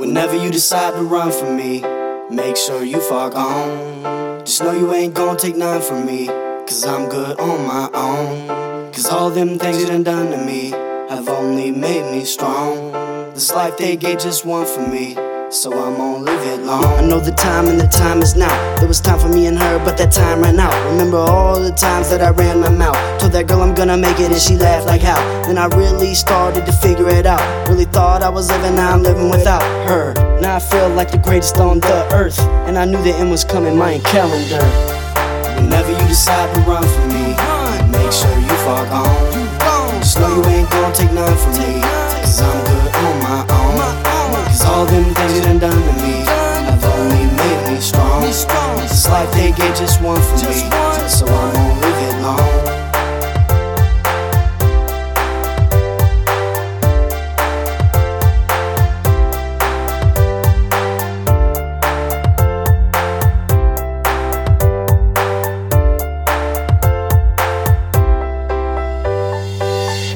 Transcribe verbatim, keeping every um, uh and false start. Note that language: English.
Whenever you decide to run from me, make sure you far gone. Just know you ain't gon' take none from me, cause I'm good on my own. Cause all them things you done done to me have only made me strong. This life they gave just one for me, so I'm gonna live it long. I know the time and the time is now. There was time for me and her, but that time ran out. Remember all the times that I ran my mouth, told that girl I'm gonna make it and she laughed like how. Then I really started to figure it out. Really thought I was living, now I'm living without her. Now I feel like the greatest on the earth, and I knew the end was coming, my calendar. Whenever you decide to run from me, make sure you far gone. Just know you ain't gon' take none from me, cause I'm good on my own. Cause all them things you done done to me have only made me strong. This life they gave just one for me, so I'm gon' live it long.